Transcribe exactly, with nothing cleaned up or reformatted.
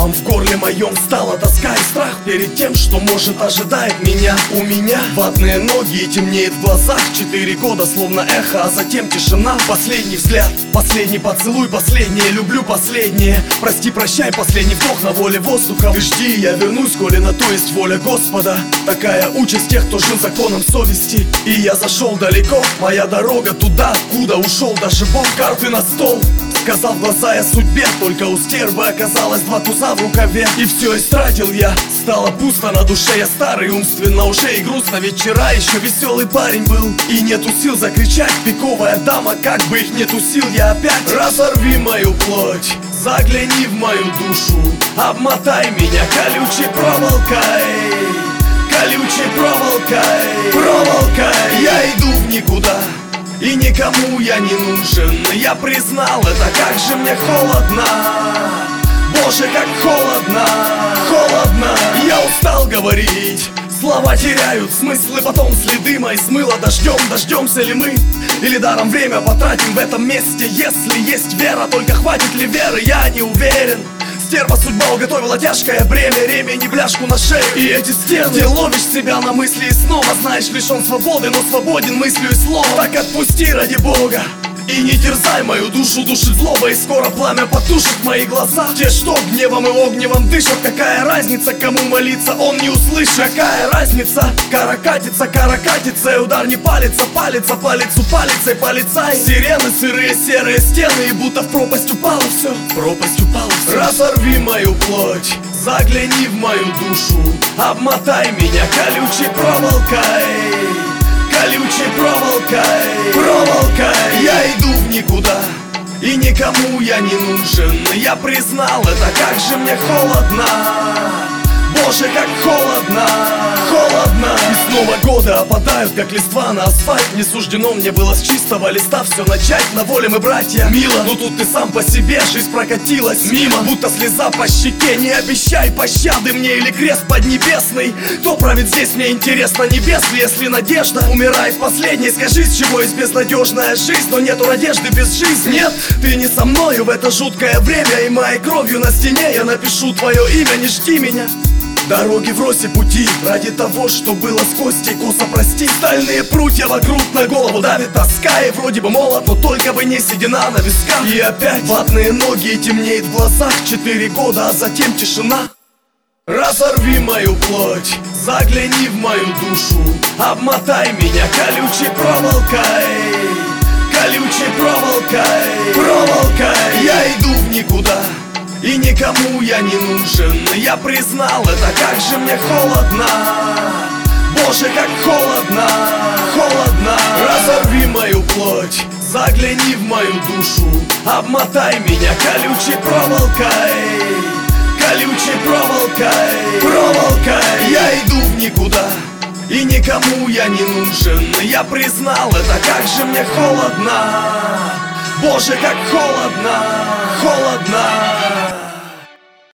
комом в горле моем стала тоска и страх перед тем, что может ожидает меня. У меня ватные ноги и темнеет в глазах. Четыре года словно эхо, а затем тишина. Последний взгляд, последний поцелуй, последнее люблю, последнее. Прости, прощай, последний вдох на воле воздуха. Ты жди, я вернусь, коли на то есть воля Господа. Такая участь тех, кто жил законом совести. И я зашел далеко, моя дорога туда, куда ушел даже Бог. Карты на стол, сказал в глаза я судьбе. Только у стервы оказалось два туза в рукаве. И все истратил я, стало пусто на душе. Я старый, умственно уже и грустно. Ведь вчера еще веселый парень был. И нету сил закричать, пиковая дама. Как бы их нету сил, я опять. Разорви мою плоть, загляни в мою душу, обмотай меня колючей проволокой, колючей проволокой, проволокой. Я иду в никуда, и никому я не нужен. Я признал это, как же мне холодно. Боже, как холодно, холодно. Я устал говорить, слова теряют смысл, и потом следы мои смыло дождем. Дождемся ли мы, или даром время потратим в этом месте? Если есть вера, только хватит ли веры, я не уверен. Стерва судьба уготовила тяжкое бремя, ремень и бляшку на шею. И эти стены, ты ловишь себя на мысли и снова знаешь, лишен свободы, но свободен мыслью и словом. Так отпусти ради Бога и не терзай мою душу, душит злоба, и скоро пламя потушит мои глаза. Те, что гневом и огневом дышат, какая разница, кому молиться, он не услышит. Какая разница, кара катится, кара катится, и удар не палится, палится, по лицу палицей полицай. Сирены, сырые серые стены, и будто в пропасть упало все, в пропасть упало все. Разорви мою плоть, загляни в мою душу, обмотай меня колючей проволокой, колючей проволокой, проволокой. Я иду в никуда, и никому я не нужен. Я признал это, как же мне холодно. Боже, как холодно, холодно. И снова годы опадают, как листва на асфальт. Не суждено мне было с чистого листа все начать. На воле мы братья, мило, но тут ты сам по себе. Жизнь прокатилась мимо, будто слеза по щеке. Не обещай пощады мне или крест поднебесный. Кто правит здесь, мне интересно, небес ли? Если надежда умирает последней, скажи, с чего есть безнадежная жизнь? Но нету надежды без жизни. Нет, ты не со мною в это жуткое время, и моей кровью на стене я напишу твое имя. Не жди меня, дороги врозь и пути, ради того, что было с костей косо, прости. Стальные прутья вокруг, на голову давит тоска. И вроде бы молод, но только бы не седина на висках. И опять ватные ноги, и темнеет в глазах. Четыре года, а затем тишина. Разорви мою плоть, загляни в мою душу, обмотай меня колючей проволокой, колючей проволокой, проволокой. Я иду в никуда, и никому я не нужен. Я признал это, как же мне холодно. Боже, как холодно, холодно. Разорви мою плоть, загляни в мою душу, обмотай меня колючей проволокой, колючей проволокой, проволокой. Я иду в никуда, и никому я не нужен. Я признал это, как же мне холодно. Боже, как холодно, холодно.